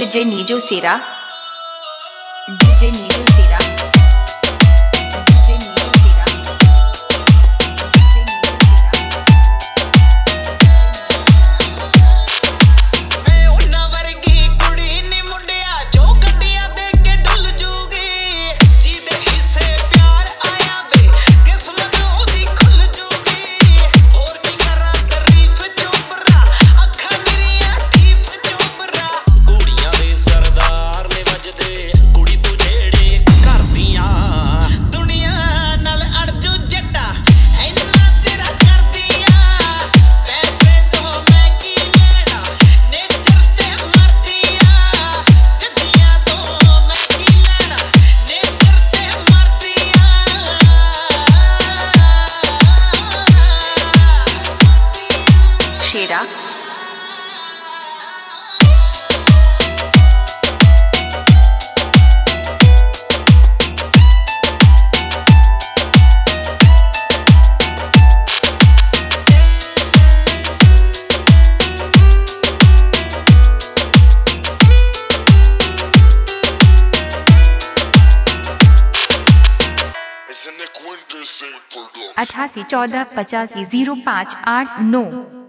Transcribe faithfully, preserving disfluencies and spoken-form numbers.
DJ नीजो सेरा, डीजे नीजो सेरा, डीजे नीजो सेरा, डीजे नीजो सेरा। मैं उन्ना वर्गी कुड़ी नी मुंडिया जो गड्डियां दे के डुल जूगी, जीदे हिस्से प्यार आया वे किस्मत ओदी खुल जूगी। और की करा तारीफ चोबरा अखा मेरिया थीफ चोबरा, कुड़ियां दे सरदार ने वजदे कुड़ी तू जेड़े कर दियां, दुनिया नाल अड़जू जट्टा इन्ना तेरा कर दियां। पैसे तो मैं की लेना नेचर ते मर दियां, गड्डियां तो मैं की लेना नेचर ते मर दियां। शेरा, अठासी चौदह पचासी जीरो पाँच आठ नौ।